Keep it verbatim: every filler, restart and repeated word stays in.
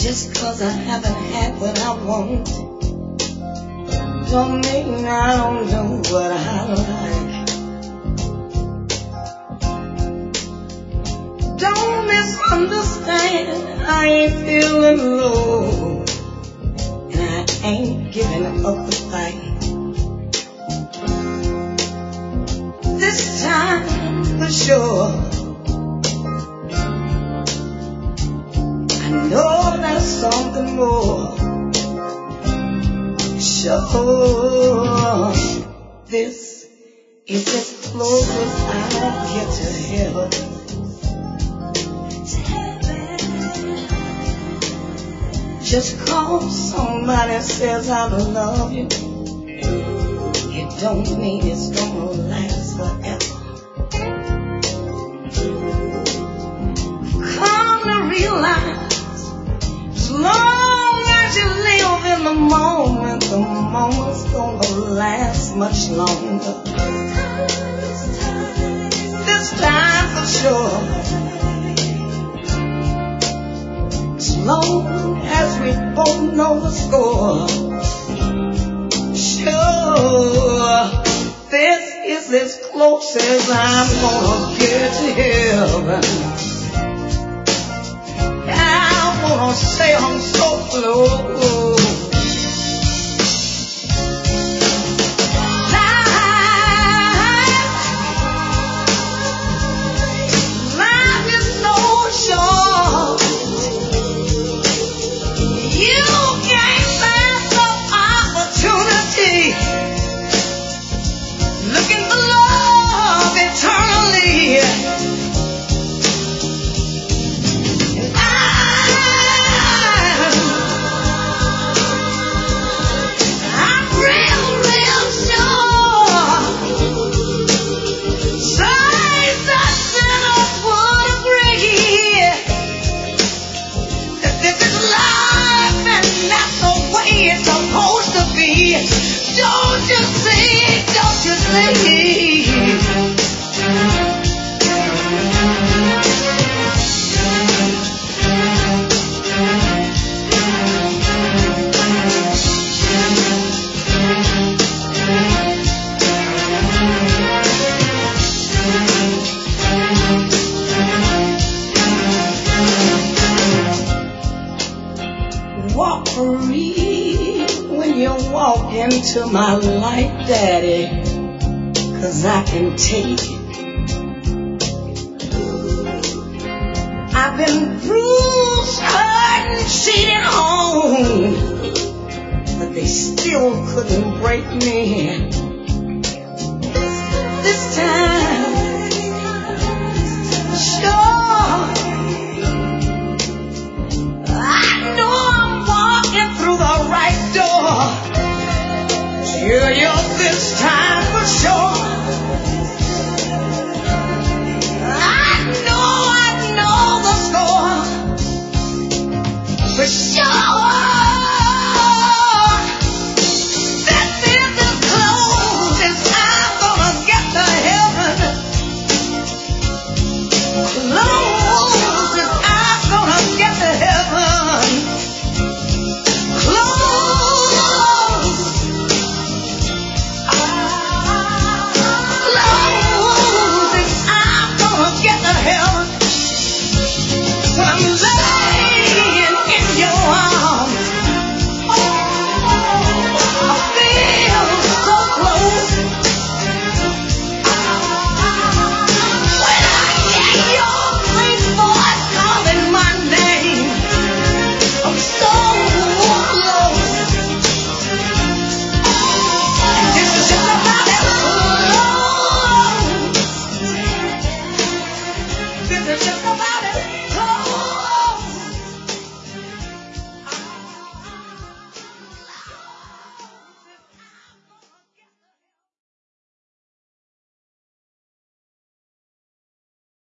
Just 'cause I haven't had what I want don't mean I don't know what I like. Don't misunderstand, I ain't feeling low, and I ain't giving up the fight. This time for sure, I know there's something more. Sure, this is as close as I get to heaven. Just 'cause somebody says I love you, it don't mean it's gonna last forever. Come to realize, as long as you live in the moment, the moment's gonna last much longer. This time for sure, as long as we both know the score. Sure, this is as close as I'm gonna get to heaven. I wanna say I'm so close. Don't you see, don't you see? Walk free when you walk into my life, Daddy, 'cause I can take it. I've been bruised, hurt, and cheated on, but they still couldn't break me. This time, sure, I know I'm walking through the right door. Yeah, yeah, this time for sure. I know, I know the score. For sure. This is as close as I'm gonna get to heaven. Close as I'm gonna get to heaven. Close. Close as I'm gonna get to heaven. When I'm laying in your arms, I feel so close. When I hear your sweet voice calling my name, I'm so close. And this is just about as close. This is just about